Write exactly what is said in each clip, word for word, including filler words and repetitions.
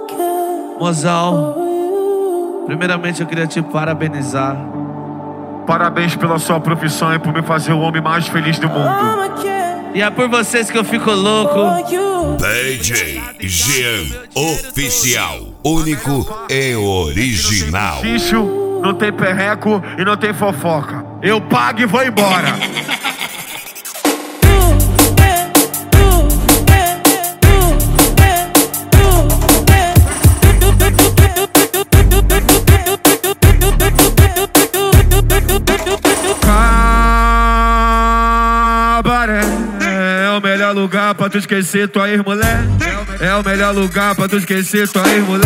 Mozão, primeiramente eu queria te parabenizar. Parabéns pela sua profissão e por me fazer o homem mais feliz do mundo. E é por vocês que eu fico louco. D J Jean Oficial, único e original. Xixo, não tem perreco e não tem fofoca. Eu pago e vou embora. É o melhor lugar pra tu esquecer tua ex-mulher. É o melhor lugar pra tu esquecer tua ex-mulher.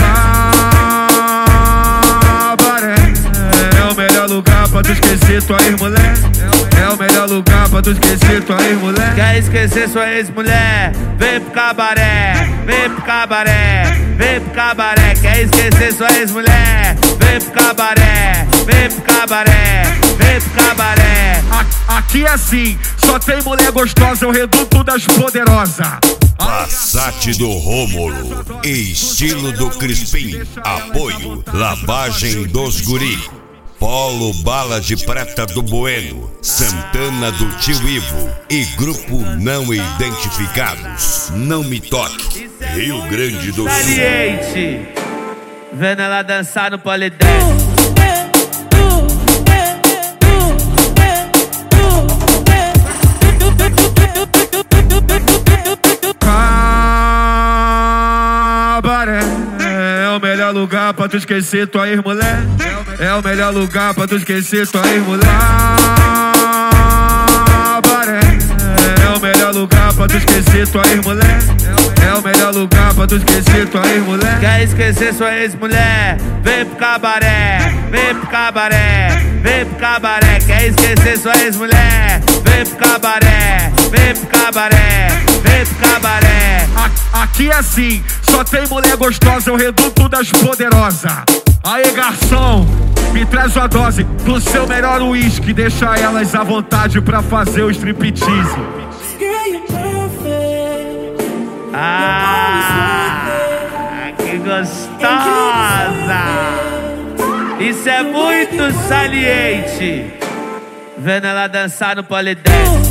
É o melhor lugar pra tu esquecer tua ex-mulher. É o melhor lugar pra tu esquecer tua ex-mulher. Quer esquecer sua ex-mulher? Vem pro cabaré, vem pro cabaré, vem pro cabaré. Quer esquecer sua ex-mulher? Vem pro cabaré, vem pro cabaré, vem pro cabaré. Aqui é assim, só tem mulher gostosa, é o reduto das poderosas. Passat do Rômulo, estilo do Crispim. Apoio, lavagem dos guri. Polo Bala de Prata do Bueno, Santana do Tio Ivo e Grupo Não Identificados. Não Me Toque, Rio Grande do Sul. Saliente, vendo ela dançar no Polidense. É o melhor lugar pra tu esquecer tua ex-mulher. É o melhor lugar pra tu esquecer tua ex-mulher. É o melhor lugar pra tu esquecer tua ex-mulher. É o melhor lugar pra tu esquecer tua ex-mulher. Quer esquecer sua ex-mulher? Vem pro cabaré, vem pro cabaré, vem pro cabaré. Quer esquecer sua ex-mulher? Vem pro cabaré, vem pro cabaré, vem pro cabaré. Aqui é assim, só tem mulher gostosa, é o reduto das poderosas. Aê, garçom, me traz uma dose do seu melhor uísque. Deixa elas à vontade pra fazer o striptease. Ah, que gostosa! Isso é muito saliente. Vendo ela dançar no Polidense.